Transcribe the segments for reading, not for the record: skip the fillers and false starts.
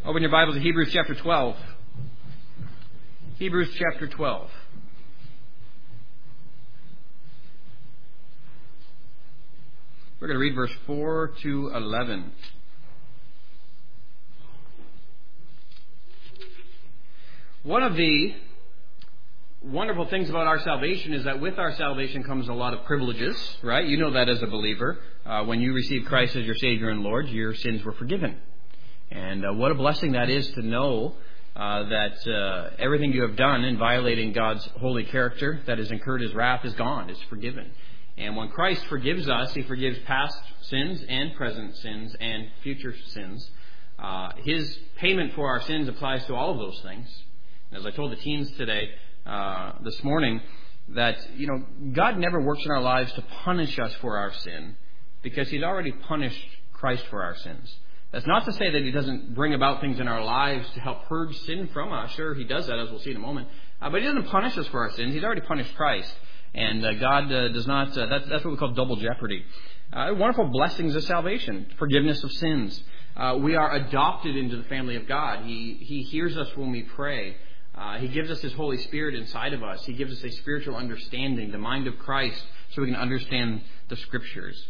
Open your Bible to Hebrews chapter 12. Hebrews chapter 12. We're going to read verse 4 to 11. One of the wonderful things about our salvation is that with our salvation comes a lot of privileges, right? You know that as a believer. When you received Christ as your Savior and Lord, your sins were forgiven. And what a blessing that is to know that everything you have done in violating God's holy character that has incurred His wrath is gone, is forgiven. And when Christ forgives us, He forgives past sins and present sins and future sins. His payment for our sins applies to all of those things. And as I told the teens today, this morning, that, God never works in our lives to punish us for our sin because He's already punished Christ for our sins. That's not to say that He doesn't bring about things in our lives to help purge sin from us. Sure, He does that, as we'll see in a moment. But He doesn't punish us for our sins. He's already punished Christ. And God does not, that's what we call double jeopardy. Wonderful blessings of salvation, forgiveness of sins. We are adopted into the family of God. He hears us when we pray. He gives us His Holy Spirit inside of us. He gives us a spiritual understanding, the mind of Christ, so we can understand the Scriptures.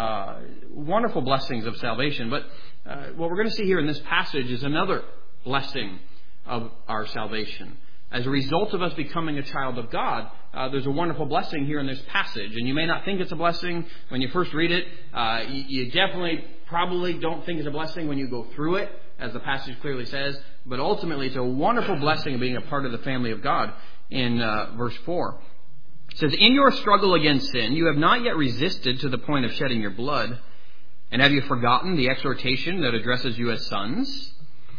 Wonderful blessings of salvation. But what we're going to see here in this passage is another blessing of our salvation. As a result of us becoming a child of God, there's a wonderful blessing here in this passage. And you may not think it's a blessing when you first read it. You definitely probably don't think it's a blessing when you go through it, as the passage clearly says. But ultimately, it's a wonderful blessing of being a part of the family of God in verse 4. It says, "In your struggle against sin, you have not yet resisted to the point of shedding your blood. And have you forgotten the exhortation that addresses you as sons?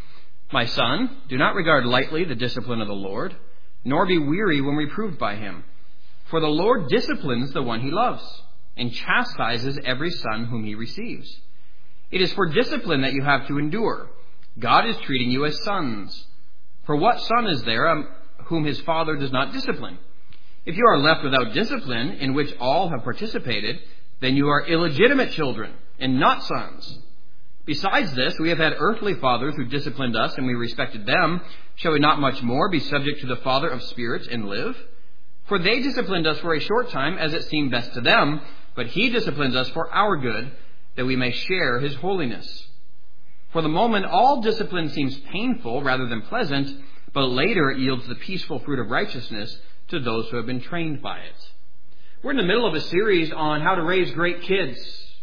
My son, do not regard lightly the discipline of the Lord, nor be weary when reproved by Him. For the Lord disciplines the one He loves, and chastises every son whom He receives. It is for discipline that you have to endure. God is treating you as sons. For what son is there whom his father does not discipline? If you are left without discipline, in which all have participated, then you are illegitimate children, and not sons. Besides this, we have had earthly fathers who disciplined us, and we respected them. Shall we not much more be subject to the Father of spirits and live? For they disciplined us for a short time, as it seemed best to them, but He disciplines us for our good, that we may share His holiness. For the moment, all discipline seems painful rather than pleasant, but later it yields the peaceful fruit of righteousness to those who have been trained by it." We're in the middle of a series on how to raise great kids.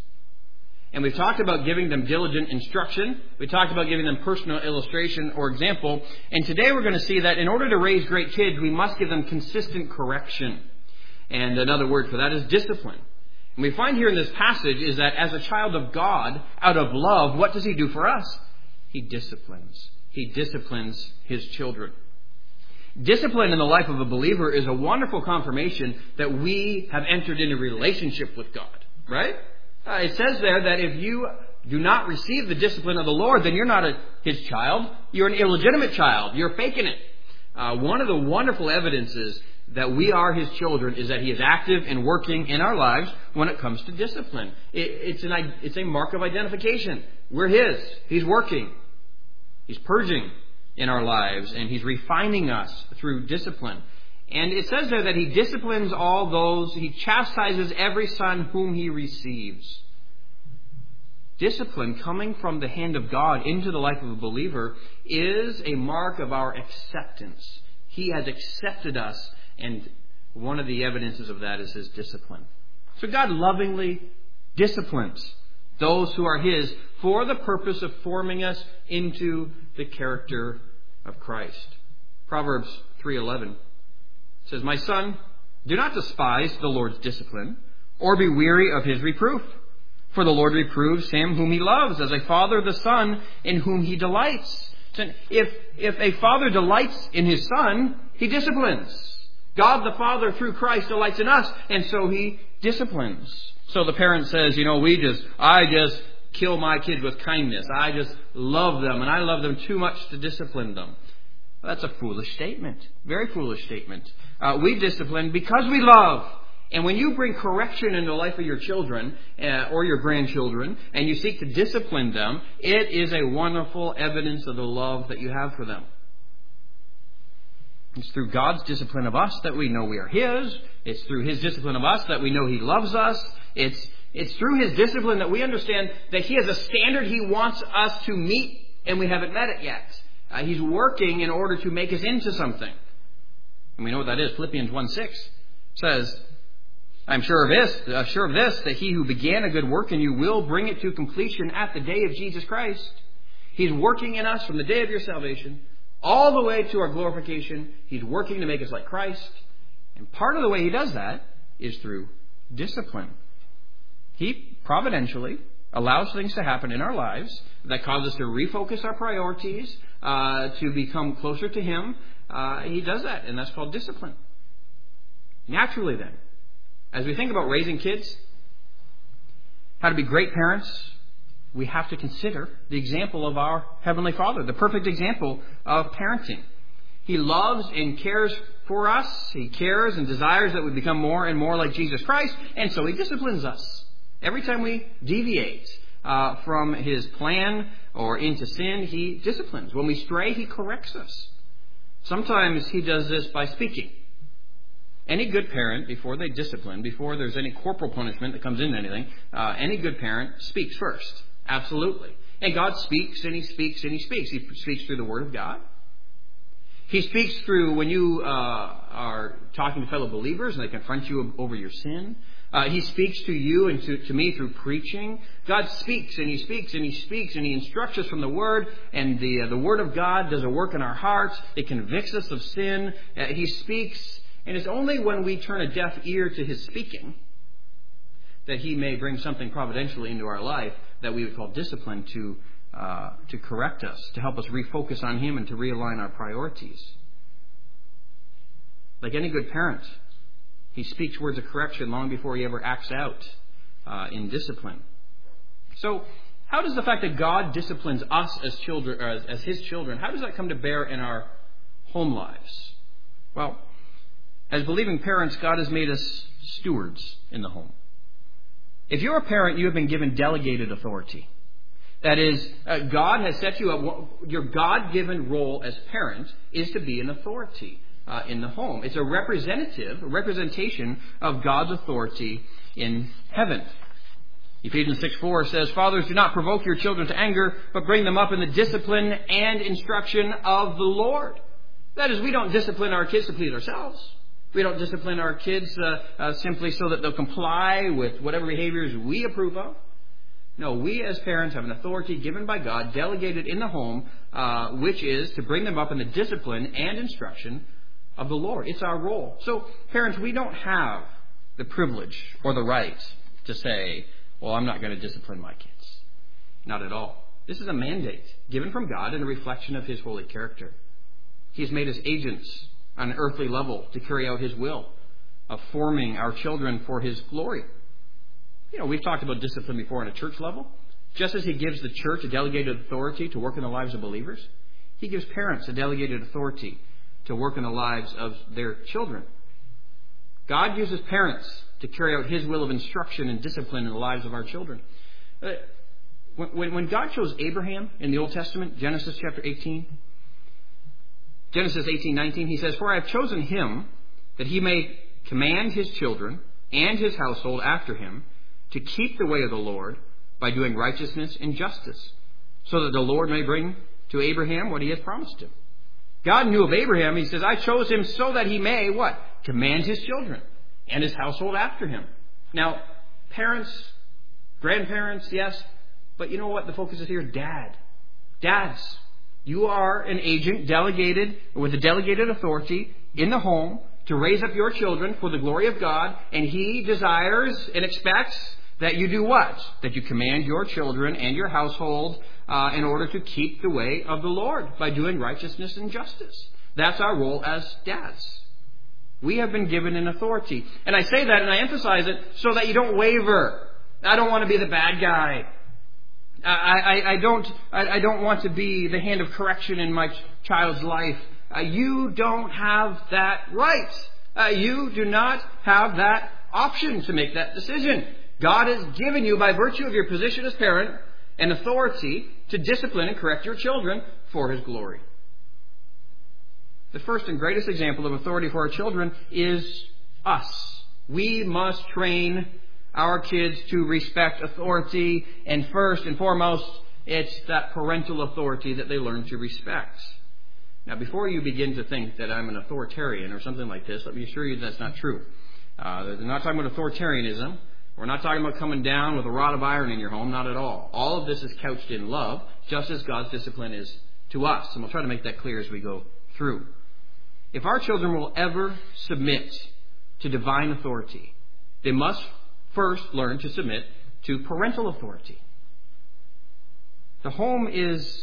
And we've talked about giving them diligent instruction. We talked about giving them personal illustration or example. And today we're going to see that in order to raise great kids, we must give them consistent correction. And another word for that is discipline. And we find here in this passage is that as a child of God, out of love, what does He do for us? He disciplines. He disciplines His children. Discipline in the life of a believer is a wonderful confirmation that we have entered into a relationship with God. Right? It says there that if you do not receive the discipline of the Lord, then you're not His child. You're an illegitimate child. You're faking it. One of the wonderful evidences that we are His children is that He is active and working in our lives when it comes to discipline. It's a mark of identification. We're His. He's working. He's purging in our lives, and He's refining us through discipline. And it says there that He disciplines all those, He chastises every son whom He receives. Discipline coming from the hand of God into the life of a believer is a mark of our acceptance. He has accepted us, and one of the evidences of that is His discipline. So God lovingly disciplines those who are His for the purpose of forming us into the character of Christ. Proverbs 3:11 says, "My son, do not despise the Lord's discipline, or be weary of His reproof. For the Lord reproves him whom He loves, as a father the son in whom He delights." So if a father delights in his son, He disciplines. God the Father through Christ delights in us, and so He disciplines. So the parent says, I just kill my kids with kindness. I just love them, and I love them too much to discipline them. Well, that's a foolish statement. Very foolish statement. We discipline because we love. And when you bring correction into the life of your children or your grandchildren, and you seek to discipline them, it is a wonderful evidence of the love that you have for them. It's through God's discipline of us that we know we are His. It's through His discipline of us that we know He loves us. It's through His discipline that we understand that He has a standard He wants us to meet, and we haven't met it yet. He's working in order to make us into something. And we know what that is. Philippians 1:6 says, I'm sure of this, that He who began a good work in you will bring it to completion at the day of Jesus Christ. He's working in us from the day of your salvation all the way to our glorification. He's working to make us like Christ. And part of the way He does that is through discipline. He providentially allows things to happen in our lives that cause us to refocus our priorities, to become closer to Him. He does that, and that's called discipline. Naturally then, as we think about raising kids, how to be great parents, we have to consider the example of our Heavenly Father, the perfect example of parenting. He loves and cares for us. He cares and desires that we become more and more like Jesus Christ, and so He disciplines us. Every time we deviate from His plan or into sin, He disciplines. When we stray, He corrects us. Sometimes He does this by speaking. Any good parent, before they discipline, before there's any corporal punishment that comes into anything, any good parent speaks first. Absolutely. And God speaks, and He speaks, and He speaks. He speaks through the Word of God. He speaks through when you are talking to fellow believers and they confront you over your sin. He speaks to you and to me through preaching. God speaks, and He speaks, and He speaks, and He instructs us from the Word. And the Word of God does a work in our hearts. It convicts us of sin. He speaks. And it's only when we turn a deaf ear to His speaking that He may bring something providentially into our life that we would call discipline to correct us, to help us refocus on Him and to realign our priorities. Like any good parent, He speaks words of correction long before He ever acts out in discipline. So, how does the fact that God disciplines us as children, or as His children, how does that come to bear in our home lives? Well, as believing parents, God has made us stewards in the home. If you're a parent, you have been given delegated authority. That is, God has set you up. Your God-given role as parent is to be an authority in the home. It's a representation of God's authority in heaven. Ephesians 6:4 says, Fathers, do not provoke your children to anger, but bring them up in the discipline and instruction of the Lord. That is, we don't discipline our kids to please ourselves. We don't discipline our kids simply so that they'll comply with whatever behaviors we approve of. No, we as parents have an authority given by God, delegated in the home, which is to bring them up in the discipline and instruction of the Lord. It's our role. So, parents, we don't have the privilege or the right to say, well, I'm not going to discipline my kids. Not at all. This is a mandate given from God and a reflection of His holy character. He's made us agents on an earthly level to carry out His will of forming our children for His glory. You know, we've talked about discipline before on a church level. Just as He gives the church a delegated authority to work in the lives of believers, He gives parents a delegated authority to work in the lives of their children. God uses parents to carry out His will of instruction and discipline in the lives of our children. When God chose Abraham in the Old Testament, Genesis chapter 18, Genesis 18:19, He says, For I have chosen him that he may command his children and his household after him to keep the way of the Lord by doing righteousness and justice, so that the Lord may bring to Abraham what He has promised him. God knew of Abraham. He says, I chose him so that he may, what? Command his children and his household after him. Now, parents, grandparents, yes, but you know what? The focus is here, dads. You are an agent delegated with a delegated authority in the home to raise up your children for the glory of God, and He desires and expects that you do what? That you command your children and your household in order to keep the way of the Lord by doing righteousness and justice. That's our role as dads. We have been given an authority. And I say that and I emphasize it so that you don't waver. I don't want to be the bad guy. I don't want to be the hand of correction in my child's life. You don't have that right. You do not have that option to make that decision. God has given you, by virtue of your position as parent, an authority to discipline and correct your children for His glory. The first and greatest example of authority for our children is us. We must train our kids to respect authority, and first and foremost, it's that parental authority that they learn to respect. Now, before you begin to think that I'm an authoritarian or something like this, let me assure you that's not true. They're not talking about authoritarianism. We're not talking about coming down with a rod of iron in your home, not at all. All of this is couched in love, just as God's discipline is to us. And we'll try to make that clear as we go through. If our children will ever submit to divine authority, they must first learn to submit to parental authority. The home is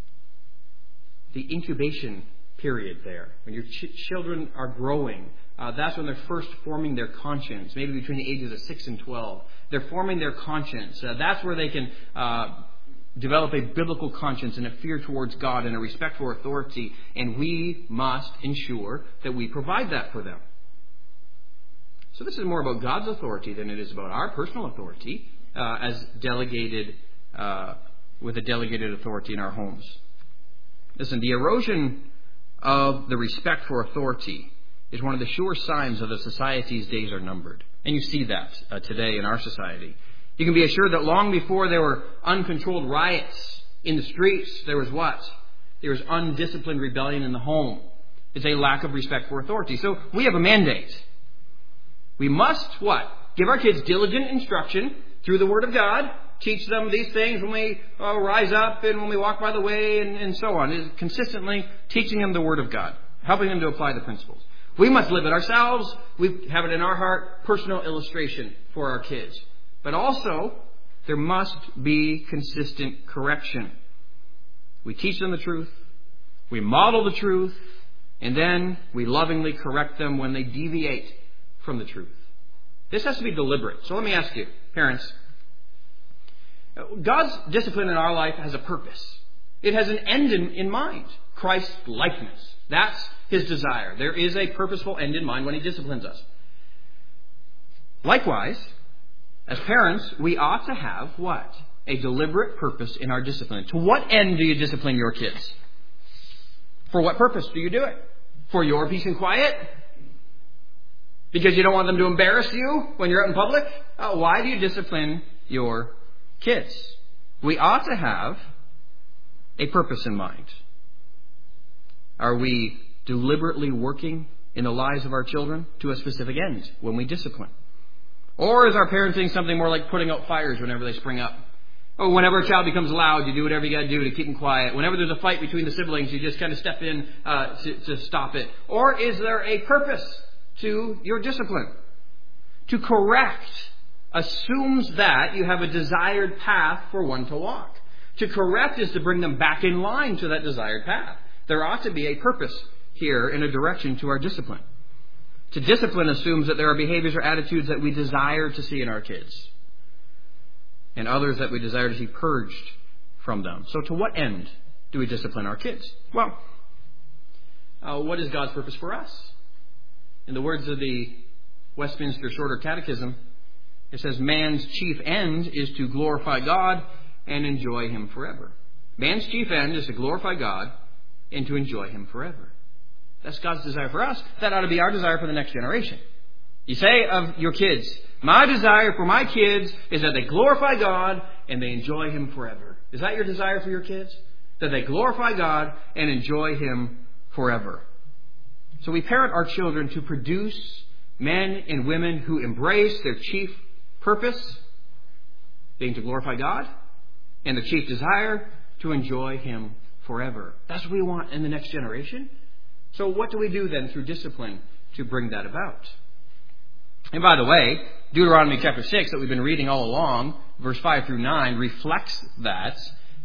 the incubation period there. When your children are growing, that's when they're first forming their conscience, maybe between the ages of 6 and 12. They're forming their conscience. That's where they can develop a biblical conscience and a fear towards God and a respect for authority. And we must ensure that we provide that for them. So this is more about God's authority than it is about our personal authority as delegated with a delegated authority in our homes. Listen, the erosion of the respect for authority is one of the sure signs of a society's days are numbered. And you see that today in our society. You can be assured that long before there were uncontrolled riots in the streets, there was what? There was undisciplined rebellion in the home. It's a lack of respect for authority. So we have a mandate. We must what? Give our kids diligent instruction through the Word of God. Teach them these things when we rise up and when we walk by the way and so on. It's consistently teaching them the Word of God. Helping them to apply the principles. We must live it ourselves. We have it in our heart. Personal illustration for our kids. But also, there must be consistent correction. We teach them the truth. We model the truth. And then we lovingly correct them when they deviate from the truth. This has to be deliberate. So let me ask you, parents, God's discipline in our life has a purpose. It has an end in mind. Christ's likeness. That's His desire. There is a purposeful end in mind when He disciplines us. Likewise, as parents, we ought to have what? A deliberate purpose in our discipline. To what end do you discipline your kids? For what purpose do you do it? For your peace and quiet? Because you don't want them to embarrass you when you're out in public? Why do you discipline your kids? We ought to have a purpose in mind. Are we deliberately working in the lives of our children to a specific end when we discipline? Or is our parenting something more like putting out fires whenever they spring up? Or whenever a child becomes loud, you do whatever you got to do to keep them quiet. Whenever there's a fight between the siblings, you just kind of step in to stop it. Or is there a purpose to your discipline? To correct assumes that you have a desired path for one to walk. To correct is to bring them back in line to that desired path. There ought to be a purpose here in a direction to our discipline. To discipline assumes that there are behaviors or attitudes that we desire to see in our kids, and others that we desire to see purged from them. So to what end do we discipline our kids? Well, what is God's purpose for us? In the words of the Westminster Shorter Catechism, it says, man's chief end is to glorify God and enjoy Him forever. Man's chief end is to glorify God and to enjoy Him forever. That's God's desire for us. That ought to be our desire for the next generation. You say of your kids, my desire for my kids is that they glorify God and they enjoy Him forever. Is that your desire for your kids? That they glorify God and enjoy Him forever. So we parent our children to produce men and women who embrace their chief purpose, being to glorify God, and the chief desire to enjoy Him forever. That's what we want in the next generation. So what do we do then through discipline to bring that about? And by the way, Deuteronomy chapter 6 that we've been reading all along, verse 5 through 9, reflects that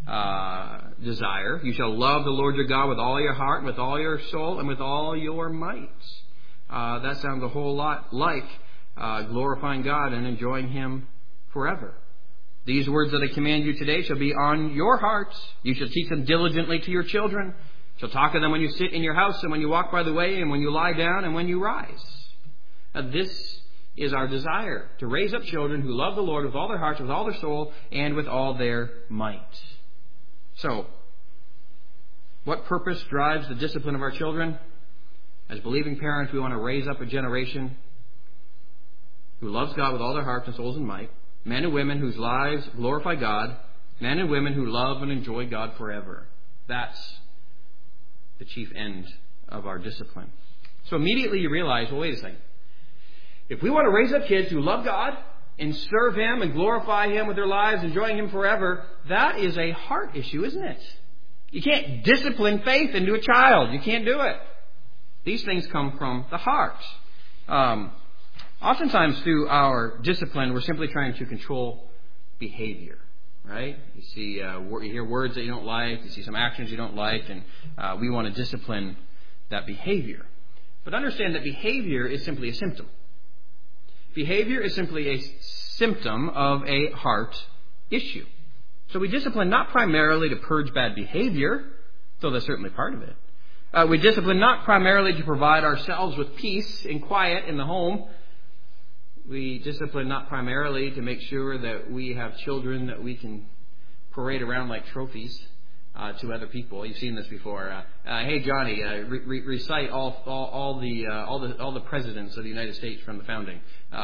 desire. You shall love the Lord your God with all your heart, with all your soul, and with all your might. That sounds a whole lot like glorifying God and enjoying Him forever. These words that I command you today shall be on your hearts. You shall teach them diligently to your children. You shall talk of them when you sit in your house and when you walk by the way and when you lie down and when you rise. This is our desire to raise up children who love the Lord with all their hearts, with all their soul, and with all their might. So, what purpose drives the discipline of our children? As believing parents, we want to raise up a generation who loves God with all their hearts and souls and might. Men and women whose lives glorify God. Men and women who love and enjoy God forever. That's the chief end of our discipline. So immediately you realize, well, wait a second. If we want to raise up kids who love God and serve Him and glorify Him with their lives, enjoying Him forever, that is a heart issue, isn't it? You can't discipline faith into a child. You can't do it. These things come from the heart. Oftentimes through our discipline, we're simply trying to control behavior, right? You see, you hear words that you don't like, you see some actions you don't like, and we want to discipline that behavior. But understand that behavior is simply a symptom. Behavior is simply a symptom of a heart issue. So we discipline not primarily to purge bad behavior, though that's certainly part of it. We discipline not primarily to provide ourselves with peace and quiet in the home. We discipline not primarily to make sure that we have children that we can parade around like trophies to other people. You've seen this before. Hey Johnny, recite all the presidents of the United States from the founding.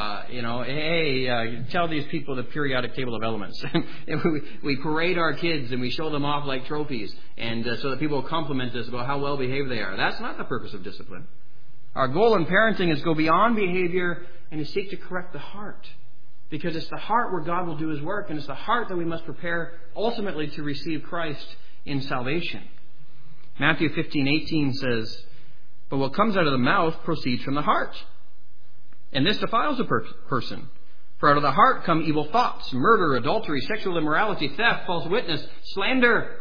Hey, tell these people the periodic table of elements. We parade our kids and we show them off like trophies, and so that people will compliment us about how well behaved they are. That's not the purpose of discipline. Our goal in parenting is to go beyond behavior and to seek to correct the heart. Because it's the heart where God will do His work, and it's the heart that we must prepare ultimately to receive Christ in salvation. Matthew 15:18 says, "But what comes out of the mouth proceeds from the heart. And this defiles a person. For out of the heart come evil thoughts, murder, adultery, sexual immorality, theft, false witness, slander."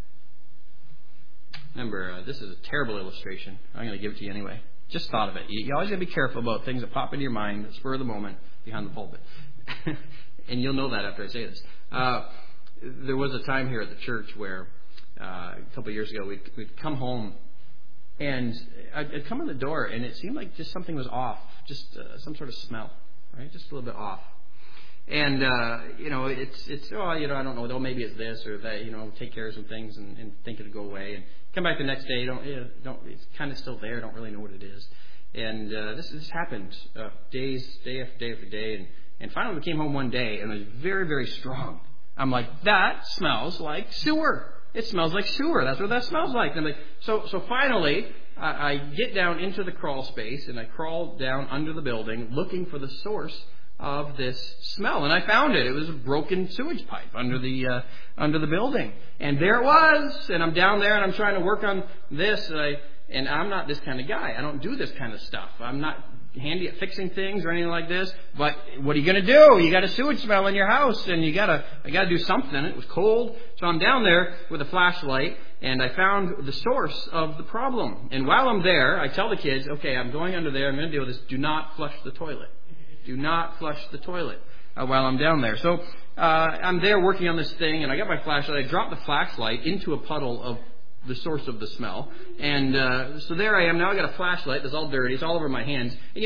Remember, this is a terrible illustration. I'm going to give it to you anyway. Just thought of it. You always got to be careful about things that pop into your mind at the spur of the moment behind the pulpit. And you'll know that after I say this. There was a time here at the church where a couple of years ago we'd come home, and I'd come in the door, and it seemed like just something was off, just some sort of smell, right? Just a little bit off. And it's I don't know, though maybe it's this or that, take care of some things and think it'll go away, and come back the next day, it's kind of still there, don't really know what it is. And this happened day after day, and finally we came home one day, and it was very, very strong. I'm like, that smells like sewer. It smells like sewer. That's what that smells like. And I'm like, so finally, I get down into the crawl space, and I crawl down under the building looking for the source of this smell. And I found it. It was a broken sewage pipe under the building. And there it was. And I'm down there, and I'm trying to work on this. And I'm not this kind of guy. I don't do this kind of stuff. I'm not handy at fixing things or anything like this. But what are you going to do? You got a sewage smell in your house, and I got to do something. It was cold, so I'm down there with a flashlight, and I found the source of the problem. And while I'm there, I tell the kids, okay, I'm going under there. I'm going to deal with this. Do not flush the toilet. Do not flush the toilet while I'm down there. So I'm there working on this thing, and I got my flashlight. I dropped the flashlight into a puddle of the source of the smell. And so there I am. Now I got a flashlight that's all dirty. It's all over my hands. And,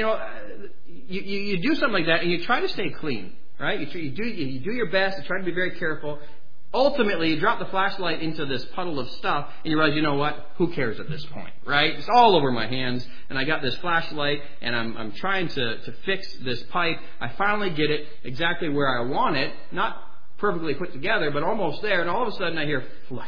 you do something like that, and you try to stay clean, right? You do your best to try to be very careful. Ultimately, you drop the flashlight into this puddle of stuff, and you realize, you know what? Who cares at this point, right? It's all over my hands, and I got this flashlight, and I'm trying to fix this pipe. I finally get it exactly where I want it, not perfectly put together, but almost there, and all of a sudden I hear flush.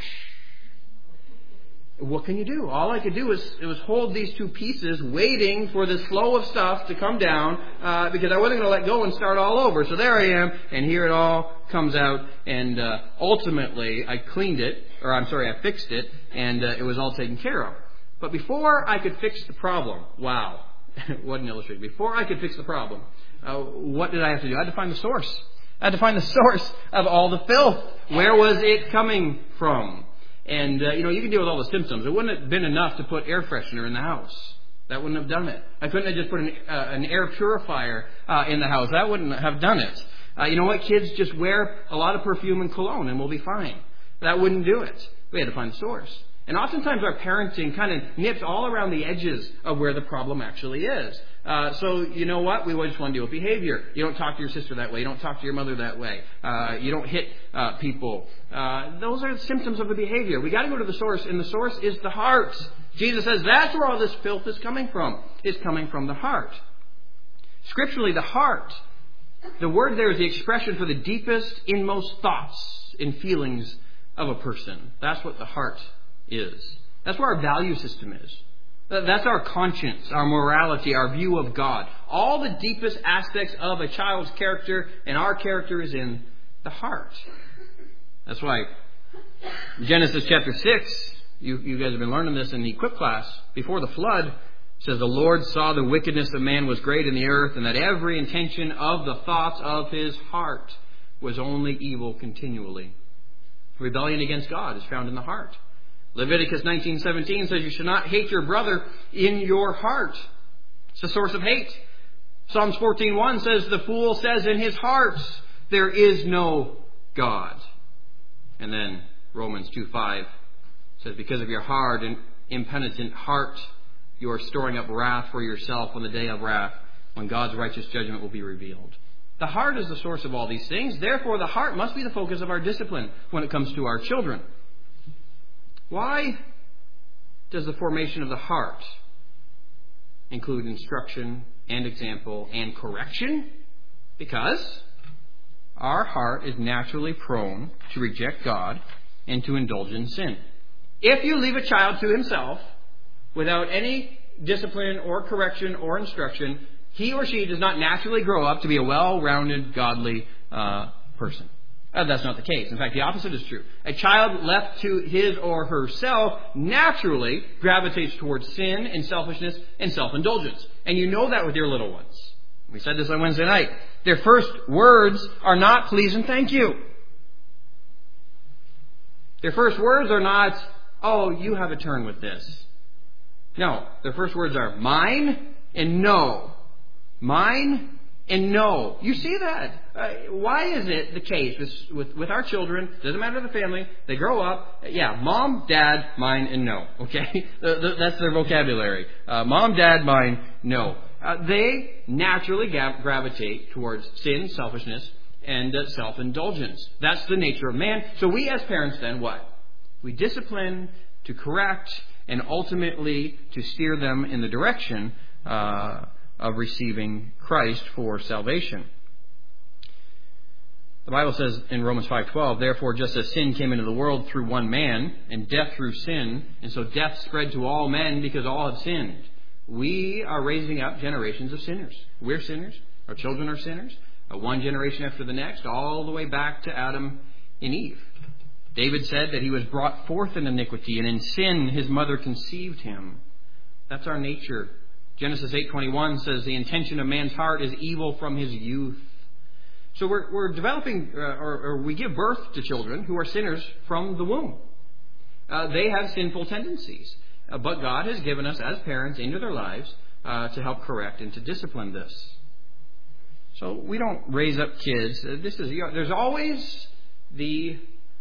What can you do? All I could do was hold these two pieces, waiting for this flow of stuff to come down, because I wasn't going to let go and start all over. So there I am, and here it all comes out, and ultimately I fixed it, and it was all taken care of. But before I could fix the problem, wow, what an illustration. Before I could fix the problem, what did I have to do? I had to find the source. I had to find the source of all the filth. Where was it coming from? And, you can deal with all the symptoms. It wouldn't have been enough to put air freshener in the house. That wouldn't have done it. I couldn't have just put an air purifier in the house. That wouldn't have done it. You know what? Kids just wear a lot of perfume and cologne and we'll be fine. That wouldn't do it. We had to find the source. And oftentimes our parenting kind of nips all around the edges of where the problem actually is. So you know what? We just want to deal with behavior. You don't talk to your sister that way. You don't talk to your mother that way. You don't hit people. Those are symptoms of the behavior. We got to go to the source, and the source is the heart. Jesus says that's where all this filth is coming from. It's coming from the heart. Scripturally, the heart, the word there is the expression for the deepest, inmost thoughts and feelings of a person. That's what the heart is. That's where our value system is. That's our conscience, our morality, our view of God. All the deepest aspects of a child's character and our character is in the heart. That's why Genesis chapter 6, you guys have been learning this in the equip class, before the flood, it says, the Lord saw the wickedness of man was great in the earth, and that every intention of the thoughts of his heart was only evil continually. Rebellion against God is found in the heart. Leviticus 19:17 says you should not hate your brother in your heart. It's a source of hate. Psalms 14:1 says the fool says in his heart there is no God. And then Romans 2:5 says because of your hard and impenitent heart you are storing up wrath for yourself on the day of wrath when God's righteous judgment will be revealed. The heart is the source of all these things. Therefore, the heart must be the focus of our discipline when it comes to our children. Why does the formation of the heart include instruction and example and correction? Because our heart is naturally prone to reject God and to indulge in sin. If you leave a child to himself without any discipline or correction or instruction, he or she does not naturally grow up to be a well-rounded, godly person. That's not the case. In fact, the opposite is true. A child left to his or herself naturally gravitates towards sin and selfishness and self-indulgence. And you know that with your little ones. We said this on Wednesday night. Their first words are not please and thank you. Their first words are not, oh, you have a turn with this. No, their first words are mine and no. Mine and no. You see that. Why is it the case with our children? Doesn't matter the family. They grow up. Yeah, mom, dad, mine, and no. Okay? That's their vocabulary. Mom, dad, mine, no. They naturally gravitate towards sin, selfishness, and self-indulgence. That's the nature of man. So we as parents then what? We discipline to correct and ultimately to steer them in the direction of receiving Christ for salvation. The Bible says in Romans 5:12, therefore just as sin came into the world through one man, and death through sin, and so death spread to all men because all have sinned. We are raising up generations of sinners. We're sinners. Our children are sinners. One generation after the next, all the way back to Adam and Eve. David said that he was brought forth in iniquity, and in sin his mother conceived him. That's our nature. Genesis 8:21 says the intention of man's heart is evil from his youth. So we're developing, or we give birth to children who are sinners from the womb. They have sinful tendencies. But God has given us as parents into their lives to help correct and to discipline this. So we don't raise up kids. There's always the,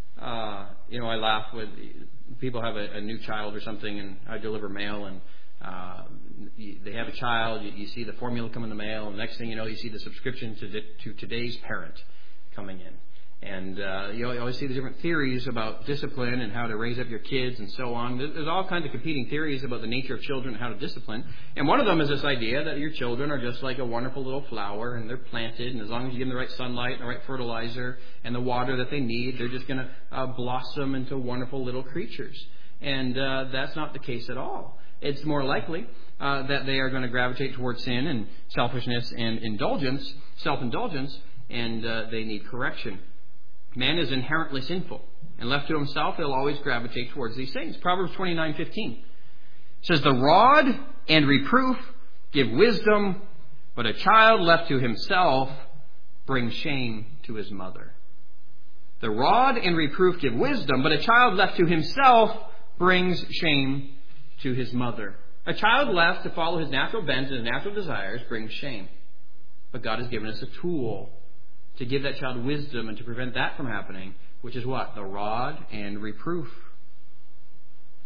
I laugh when people have a new child or something, and I deliver mail, and they have a child, you see the formula come in the mail, and the next thing you know, you see the subscription to Today's Parent coming in. And you always see the different theories about discipline and how to raise up your kids and so on. There's all kinds of competing theories about the nature of children and how to discipline. And one of them is this idea that your children are just like a wonderful little flower, and they're planted, and as long as you give them the right sunlight and the right fertilizer and the water that they need, they're just going to blossom into wonderful little creatures. And that's not the case at all. It's more likely that they are going to gravitate towards sin and selfishness and self-indulgence, and they need correction. Man is inherently sinful, and left to himself, he'll always gravitate towards these things. Proverbs 29:15 says, the rod and reproof give wisdom, but a child left to himself brings shame to his mother. The rod and reproof give wisdom, but a child left to himself brings shame to his mother. A child left to follow his natural bent and his natural desires brings shame. But God has given us a tool to give that child wisdom and to prevent that from happening, which is what? The rod and reproof.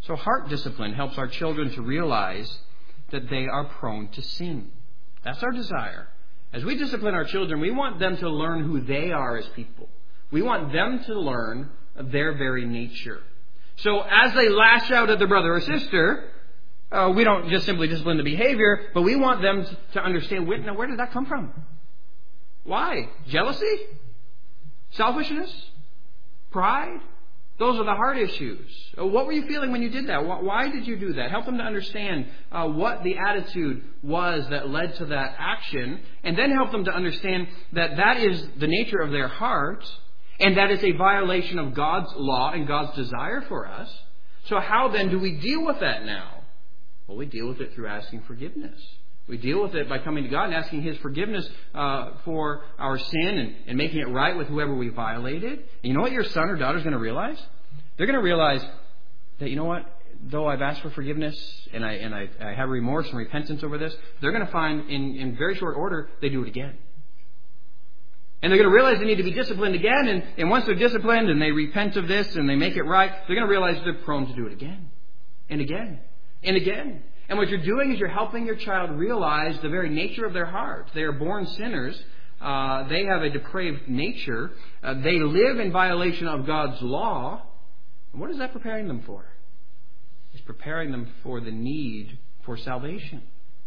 So heart discipline helps our children to realize that they are prone to sin. That's our desire. As we discipline our children, we want them to learn who they are as people. We want them to learn their very nature. So as they lash out at their brother or sister, we don't just simply discipline the behavior, but we want them to understand, now where did that come from? Why? Jealousy? Selfishness? Pride? Those are the heart issues. What were you feeling when you did that? Why did you do that? Help them to understand what the attitude was that led to that action, and then help them to understand that that is the nature of their heart, and that is a violation of God's law and God's desire for us. So how then do we deal with that now? Well, we deal with it through asking forgiveness. We deal with it by coming to God and asking His forgiveness for our sin and making it right with whoever we violated. And you know what your son or daughter is going to realize? They're going to realize that, you know what? Though I've asked for forgiveness and I have remorse and repentance over this, they're going to find in very short order they do it again. And they're going to realize they need to be disciplined again. And once they're disciplined and they repent of this and they make it right, they're going to realize they're prone to do it again and again and again. And what you're doing is you're helping your child realize the very nature of their heart. They are born sinners. They have a depraved nature. They live in violation of God's law. And what is that preparing them for? It's preparing them for the need for salvation.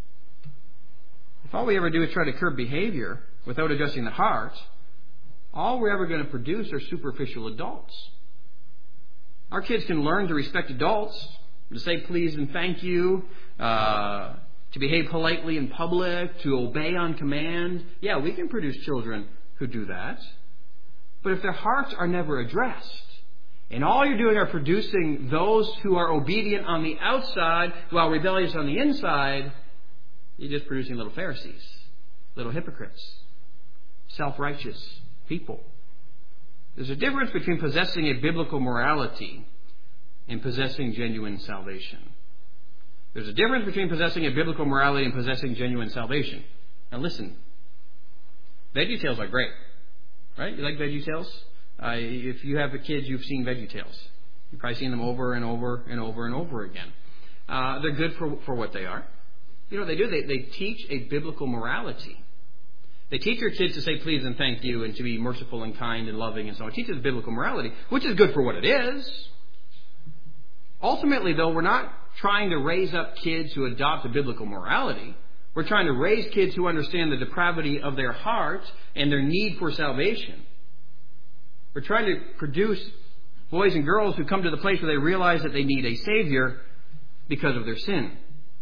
If all we ever do is try to curb behavior without addressing the heart, all we're ever going to produce are superficial adults. Our kids can learn to respect adults, to say please and thank you, to behave politely in public, to obey on command. Yeah, we can produce children who do that. But if their hearts are never addressed, and all you're doing are producing those who are obedient on the outside while rebellious on the inside, you're just producing little Pharisees, little hypocrites, self-righteous people. There's a difference between possessing a biblical morality and possessing genuine salvation. There's a difference between possessing a biblical morality and possessing genuine salvation. Now listen, VeggieTales are great, right? You like VeggieTales? If you have kids, you've seen VeggieTales. You've probably seen them over and over and over and over again. They're good for what they are. You know what they do? They teach a biblical morality. They teach your kids to say please and thank you and to be merciful and kind and loving and so on. It teaches biblical morality, which is good for what it is. Ultimately, though, we're not trying to raise up kids who adopt a biblical morality. We're trying to raise kids who understand the depravity of their heart and their need for salvation. We're trying to produce boys and girls who come to the place where they realize that they need a Savior because of their sin.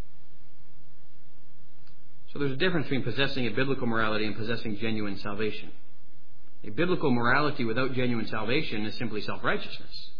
So there's a difference between possessing a biblical morality and possessing genuine salvation. A biblical morality without genuine salvation is simply self-righteousness.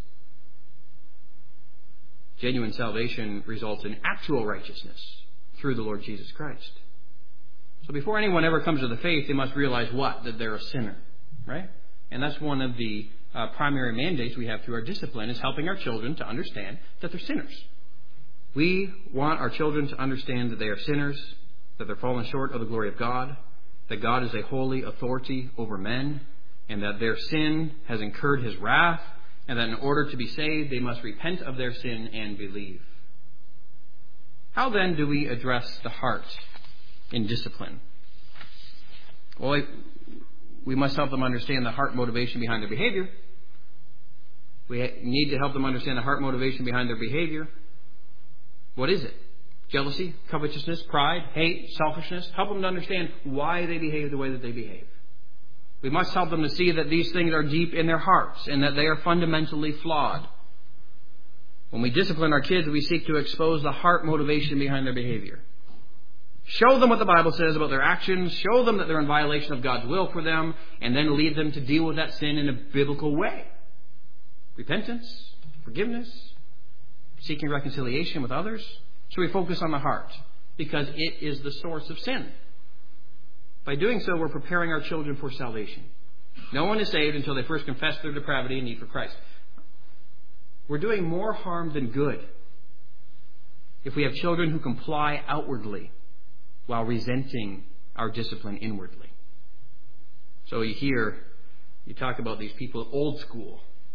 Genuine salvation results in actual righteousness through the Lord Jesus Christ. So before anyone ever comes to the faith, they must realize what? That they're a sinner, right? And that's one of the primary mandates we have through our discipline, is helping our children to understand that they're sinners. We want our children to understand that they are sinners, that they're fallen short of the glory of God, that God is a holy authority over men, and that their sin has incurred His wrath, and that in order to be saved, they must repent of their sin and believe. How then do we address the heart in discipline? Well, we must help them understand the heart motivation behind their behavior. We need to help them understand the heart motivation behind their behavior. What is it? Jealousy, covetousness, pride, hate, selfishness. Help them to understand why they behave the way that they behave. We must help them to see that these things are deep in their hearts and that they are fundamentally flawed. When we discipline our kids, we seek to expose the heart motivation behind their behavior. Show them what the Bible says about their actions. Show them that they're in violation of God's will for them, and then lead them to deal with that sin in a biblical way. Repentance, forgiveness, seeking reconciliation with others. So we focus on the heart because it is the source of sin. By doing so, we're preparing our children for salvation. No one is saved until they first confess their depravity and need for Christ. We're doing more harm than good if we have children who comply outwardly while resenting our discipline inwardly. So you talk about these people old school.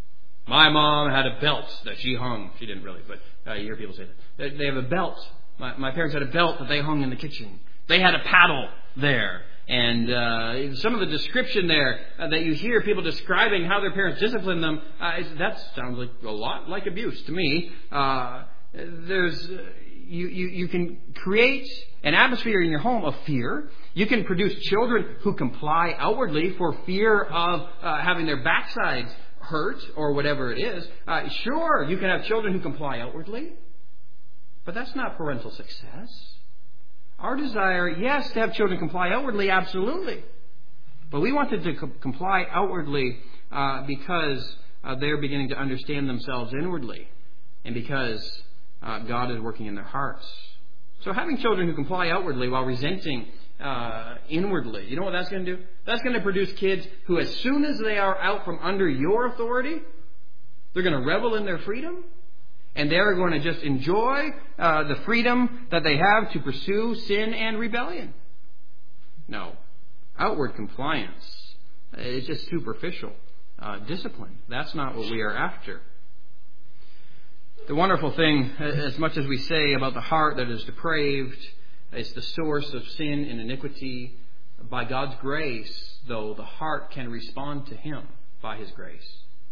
My mom had a belt that she hung. She didn't really, but you hear people say that. They have a belt. My parents had a belt that they hung in the kitchen. They had a paddle there. And some of the description there that you hear people describing how their parents discipline them, that sounds like a lot like abuse to me. You can create an atmosphere in your home of fear. You can produce children who comply outwardly for fear of having their backsides hurt or whatever it is. Sure, you can have children who comply outwardly, but that's not parental success. Our desire, yes, to have children comply outwardly, absolutely. But we want them to comply outwardly because they're beginning to understand themselves inwardly and because God is working in their hearts. So having children who comply outwardly while resenting inwardly, you know what that's going to do? That's going to produce kids who, as soon as they are out from under your authority, they're going to revel in their freedom. And they're going to just enjoy the freedom that they have to pursue sin and rebellion. No. Outward compliance is just superficial discipline. That's not what we are after. The wonderful thing, as much as we say about the heart that is depraved, it's the source of sin and iniquity. By God's grace, though, the heart can respond to Him by His grace.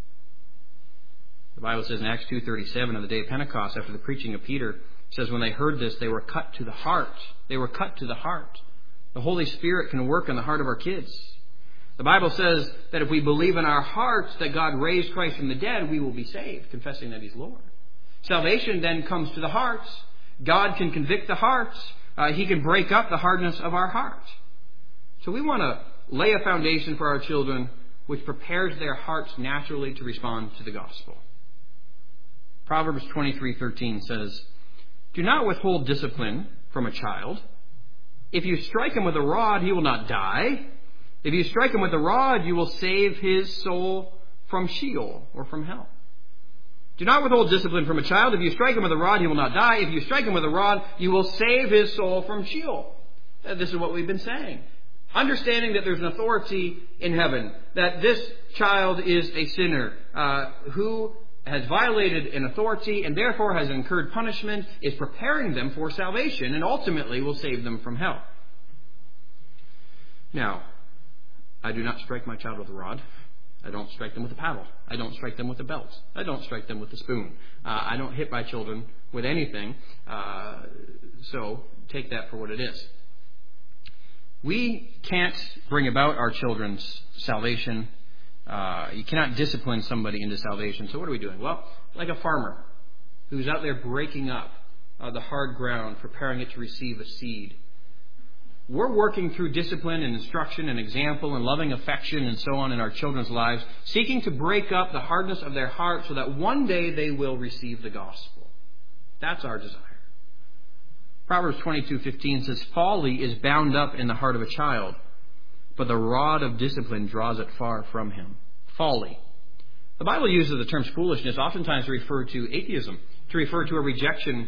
The Bible says in Acts 2:37, on the day of Pentecost, after the preaching of Peter, it says when they heard this, they were cut to the heart. They were cut to the heart. The Holy Spirit can work in the heart of our kids. The Bible says that if we believe in our hearts that God raised Christ from the dead, we will be saved, confessing that He's Lord. Salvation then comes to the hearts. God can convict the hearts. He can break up the hardness of our heart. So we want to lay a foundation for our children which prepares their hearts naturally to respond to the gospel. Proverbs 23:13 says, "Do not withhold discipline from a child. If you strike him with a rod, he will not die. If you strike him with a rod, you will save his soul from Sheol," or from hell. Do not withhold discipline from a child. If you strike him with a rod, he will not die. If you strike him with a rod, you will save his soul from Sheol. This is what we've been saying. Understanding that there's an authority in heaven, that this child is a sinner who has violated an authority and therefore has incurred punishment, is preparing them for salvation and ultimately will save them from hell. Now, I do not strike my child with a rod. I don't strike them with a paddle. I don't strike them with a belt. I don't strike them with a spoon. I don't hit my children with anything. So take that for what it is. We can't bring about our children's salvation. You cannot discipline somebody into salvation. So what are we doing? Well, like a farmer who's out there breaking up the hard ground, preparing it to receive a seed. We're working through discipline and instruction and example and loving affection and so on in our children's lives, seeking to break up the hardness of their heart so that one day they will receive the gospel. That's our desire. Proverbs 22:15 says, "Folly is bound up in the heart of a child, but the rod of discipline draws it far from him." Folly. The Bible uses the term foolishness oftentimes to refer to atheism, to refer to a rejection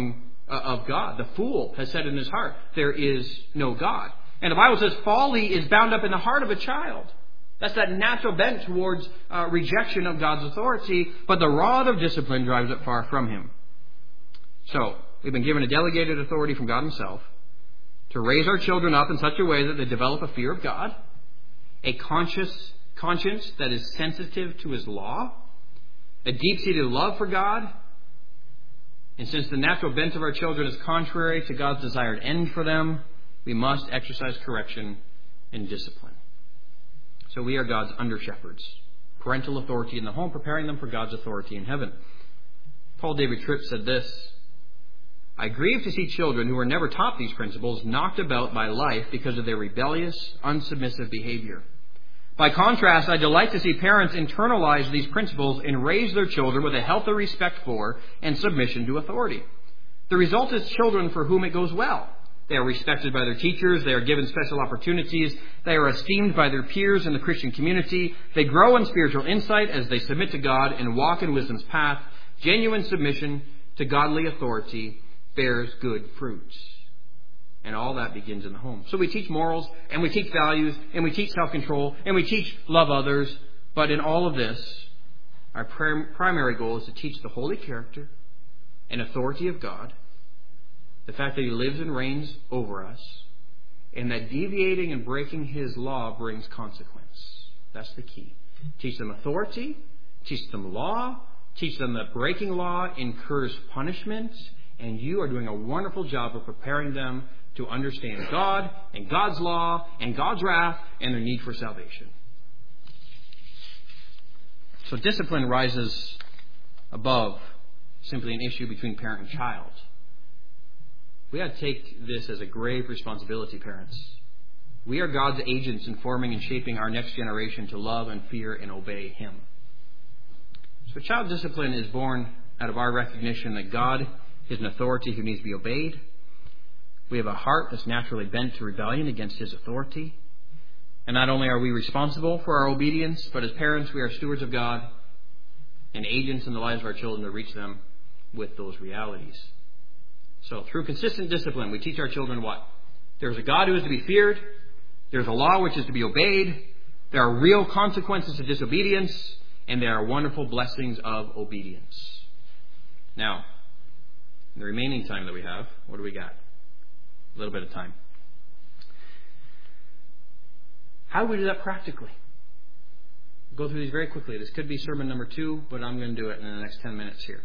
of God. The fool has said in his heart, there is no God. And the Bible says folly is bound up in the heart of a child. That's that natural bent towards rejection of God's authority, but the rod of discipline drives it far from him. So, we've been given a delegated authority from God Himself to raise our children up in such a way that they develop a fear of God, a conscience that is sensitive to His law, a deep-seated love for God. And since the natural bent of our children is contrary to God's desired end for them, we must exercise correction and discipline. So we are God's under-shepherds, parental authority in the home, preparing them for God's authority in heaven. Paul David Tripp said this, "I grieve to see children who were never taught these principles knocked about by life because of their rebellious, unsubmissive behavior. By contrast, I delight to see parents internalize these principles and raise their children with a healthy respect for and submission to authority. The result is children for whom it goes well. They are respected by their teachers. They are given special opportunities. They are esteemed by their peers in the Christian community. They grow in spiritual insight as they submit to God and walk in wisdom's path. Genuine submission to godly authority bears good fruits." And all that begins in the home. So we teach morals, and we teach values, and we teach self-control, and we teach love others. But in all of this, Our primary goal is to teach the holy character and authority of God, the fact that He lives and reigns over us, and that deviating and breaking His law brings consequence. That's the key. Teach them authority, teach them law, teach them that breaking law incurs punishment, and you are doing a wonderful job of preparing them to understand God and God's law and God's wrath and their need for salvation. So discipline rises above simply an issue between parent and child. We got to take this as a grave responsibility, parents. We are God's agents in forming and shaping our next generation to love and fear and obey Him. So child discipline is born out of our recognition that God is an authority who needs to be obeyed. We have a heart that's naturally bent to rebellion against His authority. And not only are we responsible for our obedience, but as parents we are stewards of God and agents in the lives of our children to reach them with those realities. So through consistent discipline, we teach our children what? There's a God who is to be feared. There's a law which is to be obeyed. There are real consequences to disobedience. And there are wonderful blessings of obedience. Now, in the remaining time that we have, what do we got? A little bit of time. How do we do that practically? Go through these very quickly. This could be sermon number 2, but I'm going to do it in the next 10 minutes here.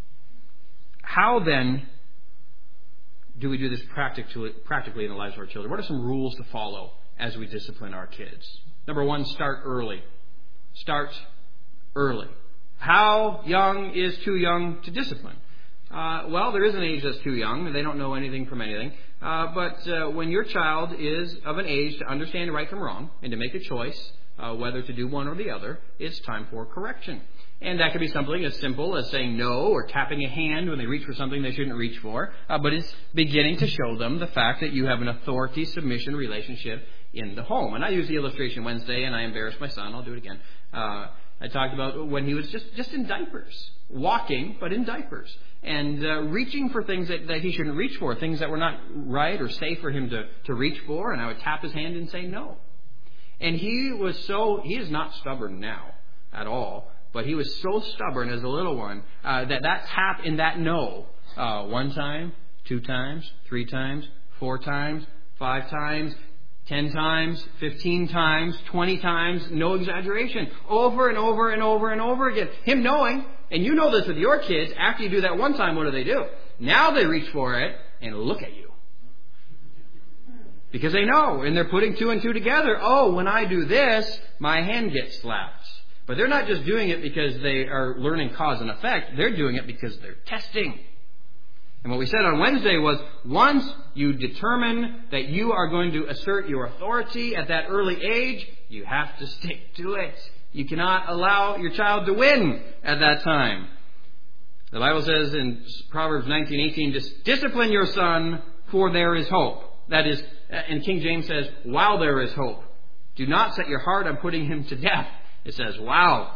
How then do we do this practically in the lives of our children? What are some rules to follow as we discipline our kids? Number 1, start early. Start early. How young is too young to discipline? Well, there is an age that's too young. They don't know anything from anything. But when your child is of an age to understand right from wrong and to make a choice whether to do one or the other, it's time for correction. And that could be something as simple as saying no or tapping a hand when they reach for something they shouldn't reach for. But it's beginning to show them the fact that you have an authority-submission relationship in the home. And I used the illustration Wednesday, and I embarrassed my son. I'll do it again. I talked about when he was just in diapers, walking, but in diapers, and reaching for things that he shouldn't reach for, things that were not right or safe for him to reach for, and I would tap his hand and say no. And he is not stubborn now at all, but he was so stubborn as a little one that tap in that no, 1 time, 2 times, 3 times, 4 times, 5 times, 10 times, 15 times, 20 times, no exaggeration, over and over and over and over again. Him knowing, and you know this with your kids, after you do that 1 time, what do? Now they reach for it and look at you. Because they know, and they're putting 2 and 2 together. Oh, when I do this, my hand gets slapped. But they're not just doing it because they are learning cause and effect. They're doing it because they're testing. And what we said on Wednesday was, once you determine that you are going to assert your authority at that early age, you have to stick to it. You cannot allow your child to win at that time. The Bible says in Proverbs 19:18, just discipline your son, for there is hope. That is, and King James says, while there is hope. Do not set your heart on putting him to death. It says, wow.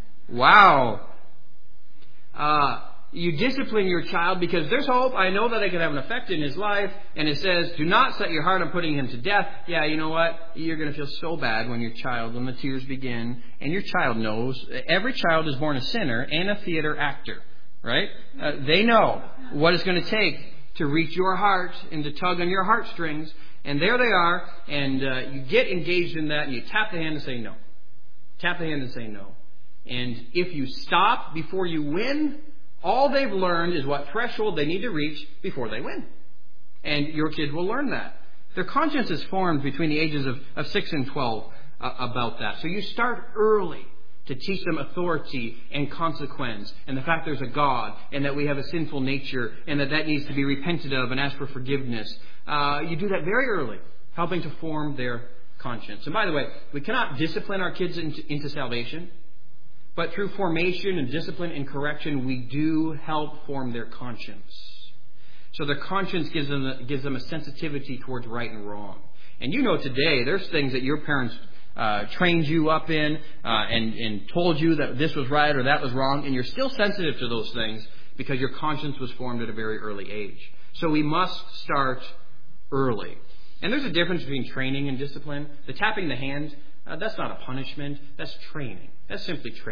You discipline your child because there's hope. I know that it can have an effect in his life. And it says, do not set your heart on putting him to death. Yeah, you know what? You're going to feel so bad when the tears begin. And your child knows. Every child is born a sinner and a theater actor. Right? They know what it's going to take to reach your heart and to tug on your heartstrings. And there they are. And you get engaged in that and you tap the hand and say no. Tap the hand and say no. And if you stop before you win, all they've learned is what threshold they need to reach before they win. And your kids will learn that. Their conscience is formed between the ages of 6 and 12 about that. So you start early to teach them authority and consequence and the fact there's a God and that we have a sinful nature and that needs to be repented of and asked for forgiveness. You do that very early, helping to form their conscience. And by the way, we cannot discipline our kids into salvation. But through formation and discipline and correction, we do help form their conscience. So their conscience gives them a sensitivity towards right and wrong. And you know today, there's things that your parents trained you up in and told you that this was right or that was wrong, and you're still sensitive to those things because your conscience was formed at a very early age. So we must start early. And there's a difference between training and discipline. The tapping the hand, that's not a punishment. That's training. That's simply training.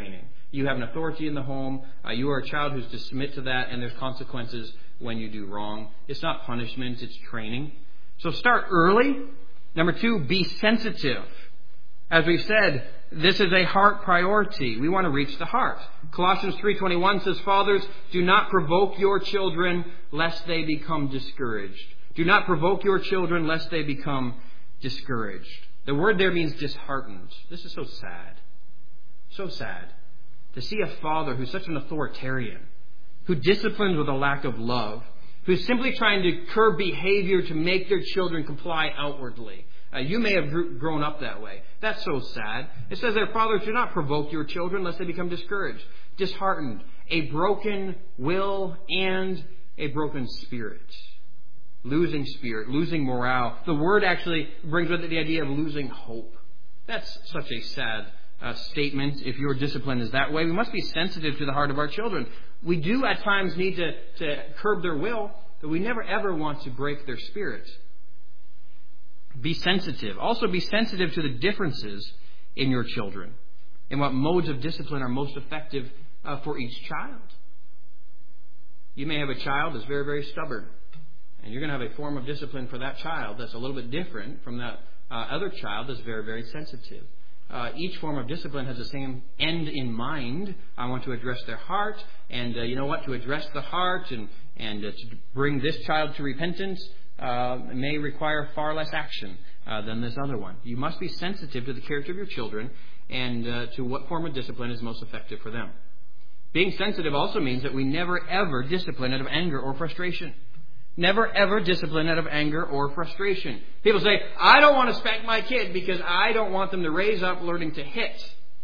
You have an authority in the home. You are a child who's to submit to that, and there's consequences when you do wrong. It's not punishment, it's training. So start early. Number 2, be sensitive. As we've said, this is a heart priority. We want to reach the heart. Colossians 3:21 says, Fathers, do not provoke your children lest they become discouraged. Do not provoke your children lest they become discouraged. The word there means disheartened. This is so sad. So sad. To see a father who's such an authoritarian, who disciplines with a lack of love, who's simply trying to curb behavior to make their children comply outwardly. You may have grown up that way. That's so sad. It says there, Fathers, do not provoke your children lest they become discouraged, disheartened, a broken will and a broken spirit. Losing spirit, losing morale. The word actually brings with it the idea of losing hope. That's such a sad statement if your discipline is that way. We must be sensitive to the heart of our children. We do at times need to curb their will, but we never ever want to break their spirit. Be sensitive. Also be sensitive to the differences in your children and what modes of discipline are most effective for each child. You may have a child that's very, very stubborn, and you're going to have a form of discipline for that child that's a little bit different from that other child that's very, very sensitive. Each form of discipline has the same end in mind. I want to address their heart, and to address the heart and to bring this child to repentance may require far less action than this other one. You must be sensitive to the character of your children and to what form of discipline is most effective for them. Being sensitive also means that we never ever discipline out of anger or frustration. Never ever discipline out of anger or frustration. People say, I don't want to spank my kid because I don't want them to raise up learning to hit.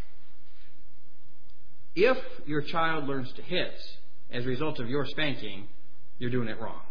If your child learns to hit as a result of your spanking, you're doing it wrong.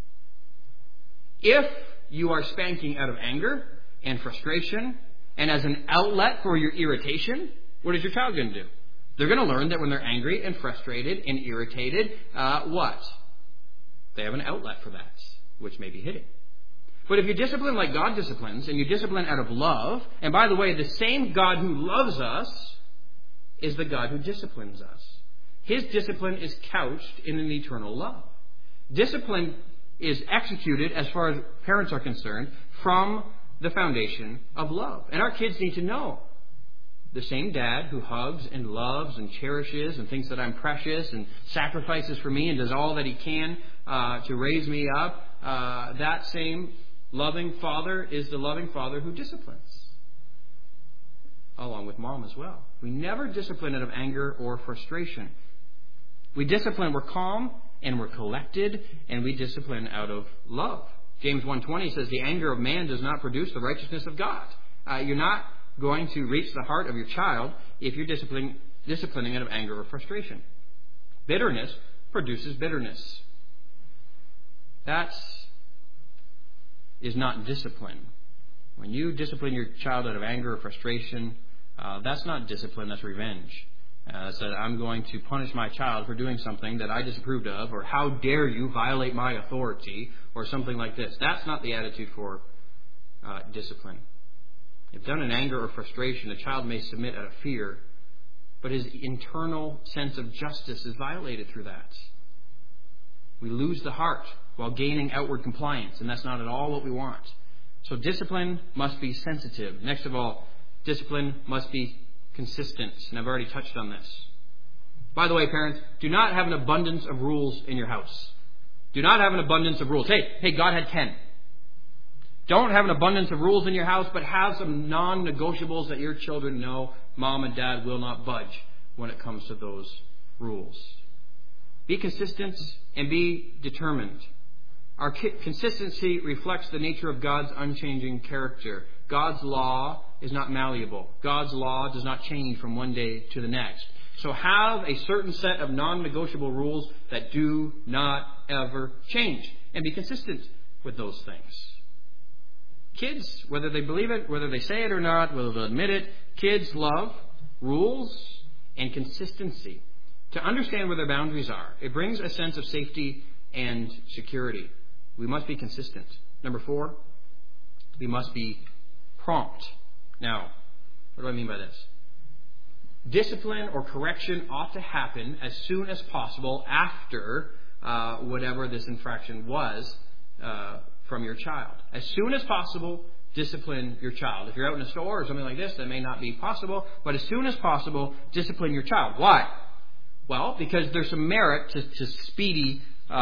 If you are spanking out of anger and frustration and as an outlet for your irritation, what is your child going to do? They're going to learn that when they're angry and frustrated and irritated, what? They have an outlet for that, which may be hitting. But if you discipline like God disciplines, and you discipline out of love, and by the way, the same God who loves us is the God who disciplines us. His discipline is couched in an eternal love. Discipline is executed, as far as parents are concerned, from the foundation of love. And our kids need to know the same dad who hugs and loves and cherishes and thinks that I'm precious and sacrifices for me and does all that he can to raise me up, that same loving father is the loving father who disciplines, along with mom as well. We never discipline out of anger or frustration. We discipline, we're calm and we're collected, and we discipline out of love. James 1:20 says, the anger of man does not produce the righteousness of God. You're not going to reach the heart of your child if you're disciplining out of anger or frustration. Bitterness produces bitterness. That is not discipline. When you discipline your child out of anger or frustration, that's not discipline, that's revenge. Said, I'm going to punish my child for doing something that I disapproved of, or how dare you violate my authority, or something like this. That's not the attitude for discipline. If done in anger or frustration, a child may submit out of fear, but his internal sense of justice is violated through that. We lose the heart while gaining outward compliance, and that's not at all what we want. So discipline must be sensitive. Next of all, discipline must be consistent, and I've already touched on this. By the way, parents, do not have an abundance of rules in your house. Do not have an abundance of rules. Hey, God had 10. Don't have an abundance of rules in your house, but have some non-negotiables that your children know mom and dad will not budge when it comes to those rules. Be consistent and be determined. Our consistency reflects the nature of God's unchanging character. God's law is not malleable. God's law does not change from one day to the next. So have a certain set of non-negotiable rules that do not ever change. And be consistent with those things. Kids, whether they believe it, whether they say it or not, whether they'll admit it, kids love rules and consistency. To understand where their boundaries are, it brings a sense of safety and security. We must be consistent. Number 4, we must be prompt. Now, what do I mean by this? discipline or correction ought to happen as soon as possible after whatever this infraction was from your child. As soon as possible, discipline your child. If you're out in a store or something like this, that may not be possible, but as soon as possible, discipline your child. Why? Well, because there's some merit to speedy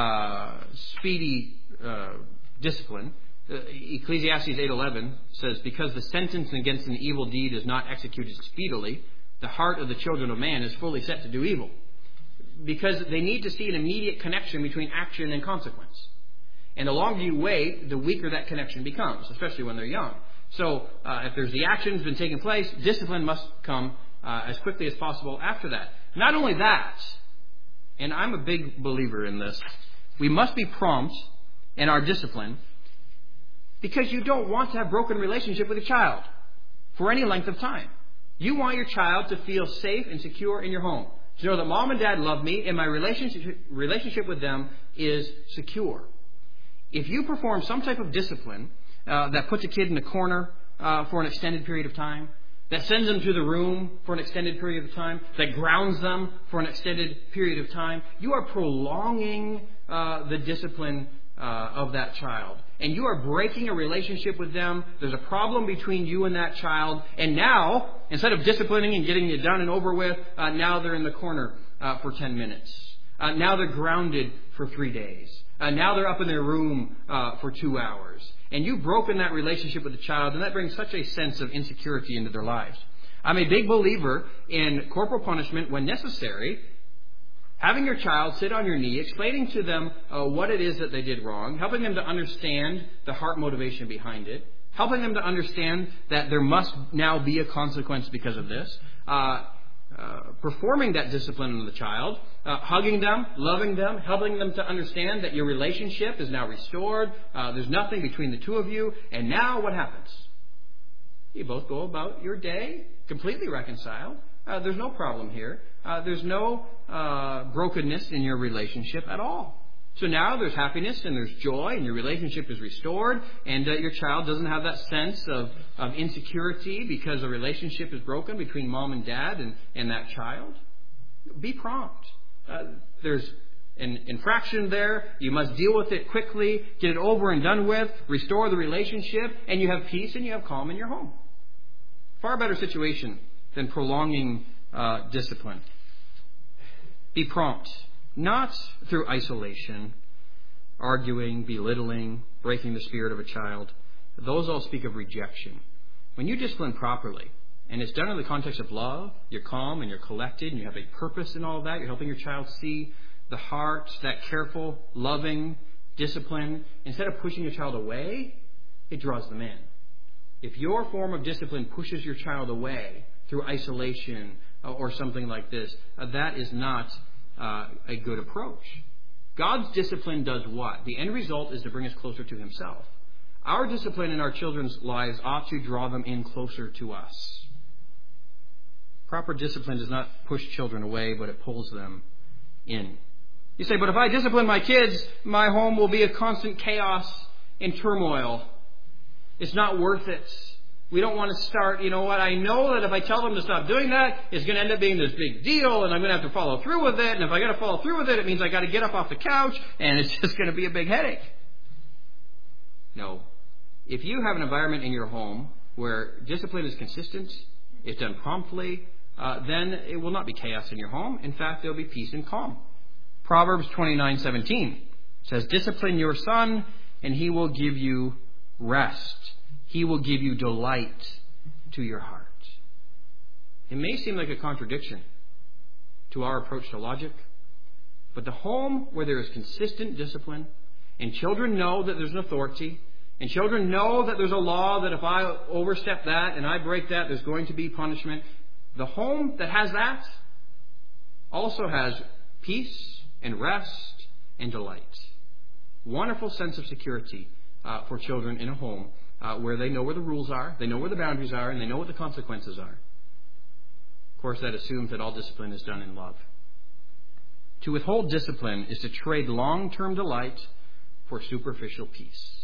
discipline. Ecclesiastes 8:11 says, "Because the sentence against an evil deed is not executed speedily, the heart of the children of man is fully set to do evil." Because they need to see an immediate connection between action and consequence. And the longer you wait, the weaker that connection becomes, especially when they're young. So if there's the action's been taking place, discipline must come as quickly as possible after that. Not only that, and I'm a big believer in this, we must be prompt in our discipline because you don't want to have broken relationship with a child for any length of time. You want your child to feel safe and secure in your home. To know that mom and dad love me and my relationship with them is secure. If you perform some type of discipline that puts a kid in a corner for an extended period of time, that sends them to the room for an extended period of time, that grounds them for an extended period of time, you are prolonging the discipline of that child. And you are breaking a relationship with them. There's a problem between you and that child. And now, instead of disciplining and getting it done and over with, now they're in the corner for 10 minutes. Now they're grounded for 3 days. Now they're up in their room for 2 hours. And you've broken that relationship with the child, and that brings such a sense of insecurity into their lives. I'm a big believer in corporal punishment when necessary. Having your child sit on your knee, explaining to them what it is that they did wrong, helping them to understand the heart motivation behind it, helping them to understand that there must now be a consequence because of this, performing that discipline on the child, hugging them, loving them, helping them to understand that your relationship is now restored, there's nothing between the two of you, and now what happens? You both go about your day completely reconciled. There's no problem here. There's no brokenness in your relationship at all. So now there's happiness and there's joy and your relationship is restored and your child doesn't have that sense of insecurity because the relationship is broken between mom and dad and that child. Be prompt. There's an infraction there. You must deal with it quickly, get it over and done with, restore the relationship, and you have peace and you have calm in your home. Far better situation than prolonging discipline. Be prompt. Not through isolation, arguing, belittling, breaking the spirit of a child. Those all speak of rejection. When you discipline properly, and it's done in the context of love, you're calm and you're collected and you have a purpose in all of that. You're helping your child see the heart, that careful, loving discipline. Instead of pushing your child away, it draws them in. If your form of discipline pushes your child away through isolation or something like this, that is not a good approach. God's discipline does what? The end result is to bring us closer to Himself. Our discipline in our children's lives ought to draw them in closer to us. Proper discipline does not push children away, but it pulls them in. You say, but if I discipline my kids, my home will be a constant chaos and turmoil. It's not worth it. We don't want to start, you know what, I know that if I tell them to stop doing that, it's going to end up being this big deal and I'm going to have to follow through with it. And if I got to follow through with it, it means I got to get up off the couch and it's just going to be a big headache. No. If you have an environment in your home where discipline is consistent, it's done promptly, then it will not be chaos in your home. In fact, there will be peace and calm. Proverbs 29:17 says, discipline your son and he will give you rest. He will give you delight to your heart. It may seem like a contradiction to our approach to logic, but the home where there is consistent discipline and children know that there's an authority and children know that there's a law that if I overstep that and I break that, there's going to be punishment. The home that has that also has peace and rest and delight. Wonderful sense of security for children in a home where they know where the rules are, they know where the boundaries are, and they know what the consequences are. Of course, that assumes that all discipline is done in love. To withhold discipline is to trade long-term delight for superficial peace.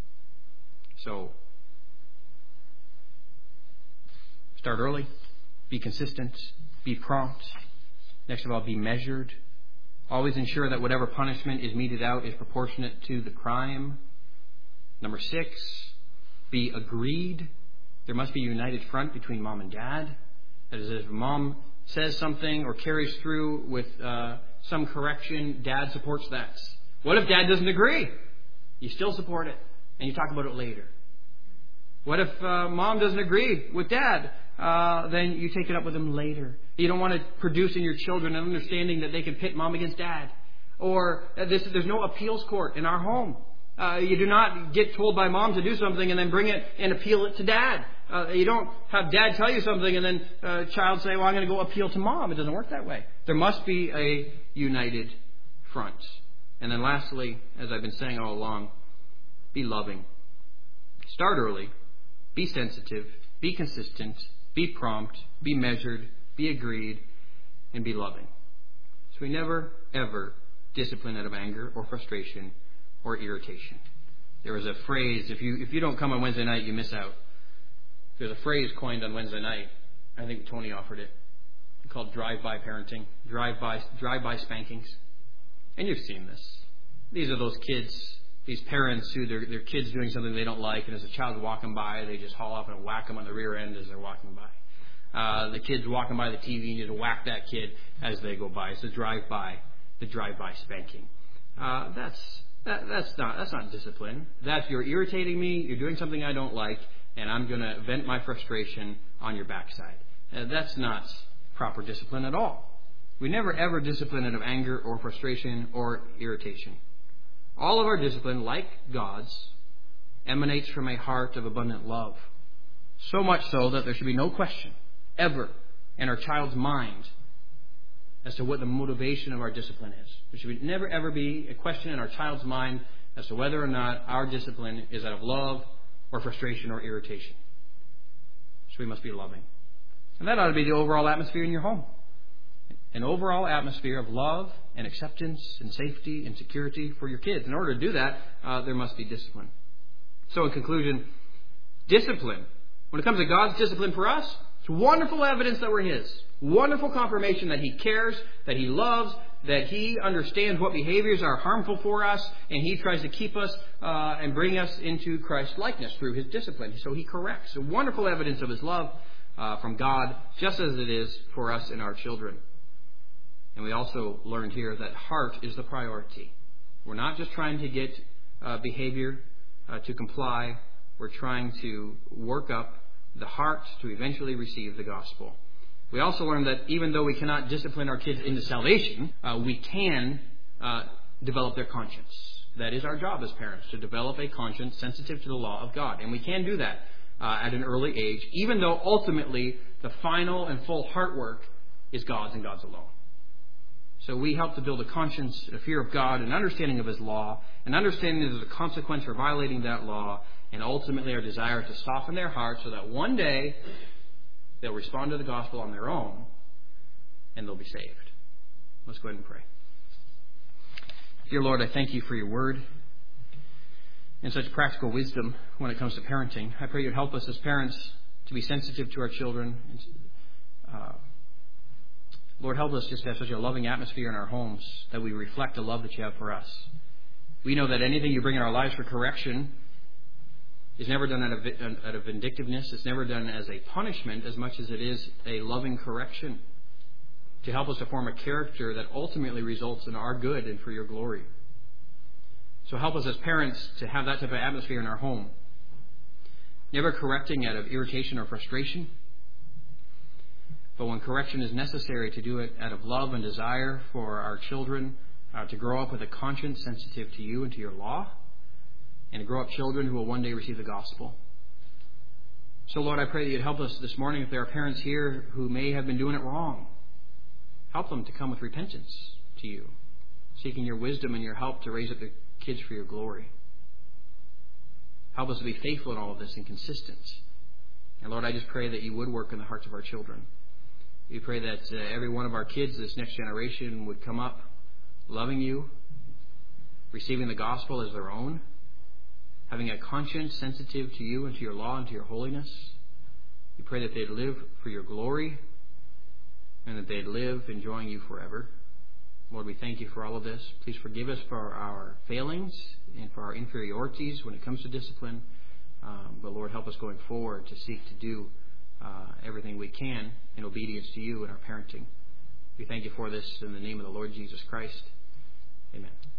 So, start early, be consistent, Be prompt. Next of all, be measured. Always ensure that whatever punishment is meted out is proportionate to the crime. Number 6, be agreed. There must be a united front between mom and dad. That is, if mom says something or carries through with some correction, dad supports that. What if dad doesn't agree? You still support it, and you talk about it later. What if mom doesn't agree with dad? Then you take it up with him later. You don't want to produce in your children an understanding that they can pit mom against dad. Or there's no appeals court in our home. You do not get told by mom to do something and then bring it and appeal it to dad. You don't have dad tell you something and then child say, well, I'm going to go appeal to mom. It doesn't work that way. There must be a united front. And then lastly, as I've been saying all along, be loving. Start early. Be sensitive. Be consistent. Be prompt. Be measured. Be agreed. And be loving. So we never, ever discipline out of anger or frustration or irritation. There was a phrase, if you don't come on Wednesday night, you miss out. There's a phrase coined on Wednesday night. I think Tony offered it. Called drive-by parenting. Drive-by spankings. And you've seen this. These are those kids, these parents who their kid's doing something they don't like, and as a child's walking by, they just haul up and whack them on the rear end as they're walking by. The kid's walking by the TV, and you just whack that kid as they go by. It's the drive-by spanking. That's not discipline. That's you're irritating me, you're doing something I don't like, and I'm going to vent my frustration on your backside. That's not proper discipline at all. We never ever discipline out of anger or frustration or irritation. All of our discipline, like God's, emanates from a heart of abundant love. So much so that there should be no question ever in our child's mind as to what the motivation of our discipline is. There should never ever be a question in our child's mind as to whether or not our discipline is out of love or frustration or irritation. So we must be loving. And that ought to be the overall atmosphere in your home. An overall atmosphere of love and acceptance and safety and security for your kids. In order to do that, there must be discipline. So in conclusion, discipline. When it comes to God's discipline for us, it's wonderful evidence that we're His. Wonderful confirmation that He cares, that He loves, that He understands what behaviors are harmful for us, and He tries to keep us and bring us into Christ's likeness through His discipline. So He corrects. A wonderful evidence of His love from God, just as it is for us and our children. And we also learned here that heart is the priority. We're not just trying to get behavior to comply. We're trying to work up the heart to eventually receive the gospel. We also learned that even though we cannot discipline our kids into salvation, we can develop their conscience. That is our job as parents, to develop a conscience sensitive to the law of God. And we can do that at an early age, even though ultimately the final and full heart work is God's and God's alone. So we help to build a conscience, a fear of God, an understanding of His law, an understanding that there's a consequence for violating that law, and ultimately our desire to soften their hearts so that one day they'll respond to the gospel on their own and they'll be saved. Let's go ahead and pray. Dear Lord, I thank You for Your word and such practical wisdom when it comes to parenting. I pray You'd help us as parents to be sensitive to our children. Lord, help us just to have such a loving atmosphere in our homes that we reflect the love that You have for us. We know that anything You bring in our lives for correction is never done out of vindictiveness. It's never done as a punishment as much as it is a loving correction to help us to form a character that ultimately results in our good and for Your glory. So help us as parents to have that type of atmosphere in our home. Never correcting out of irritation or frustration, but when correction is necessary, to do it out of love and desire for our children to grow up with a conscience sensitive to You and to Your law, and to grow up children who will one day receive the gospel. So Lord, I pray that You'd help us this morning if there are parents here who may have been doing it wrong. Help them to come with repentance to You, seeking Your wisdom and Your help to raise up their kids for Your glory. Help us to be faithful in all of this and consistent. And Lord, I just pray that You would work in the hearts of our children. We pray that every one of our kids, this next generation, would come up loving You, receiving the gospel as their own, having a conscience sensitive to You and to Your law and to Your holiness. We pray that they'd live for Your glory and that they'd live enjoying you forever. Lord, we thank you for all of this. Please forgive us for our failings and for our inferiorities when it comes to discipline. But Lord, help us going forward to seek to do everything we can in obedience to you in our parenting. We thank you for this in the name of the Lord Jesus Christ. Amen.